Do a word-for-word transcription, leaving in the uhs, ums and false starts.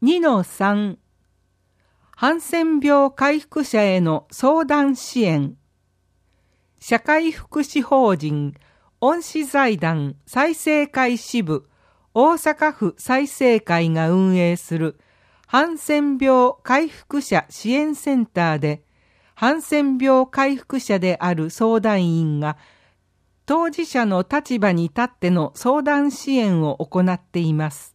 にのさん ハンセン病回復者への相談支援。社会福祉法人恩賜財団再生会支部大阪府再生会が運営するハンセン病回復者支援センターで、ハンセン病回復者である相談員が当事者の立場に立っての相談支援を行っています。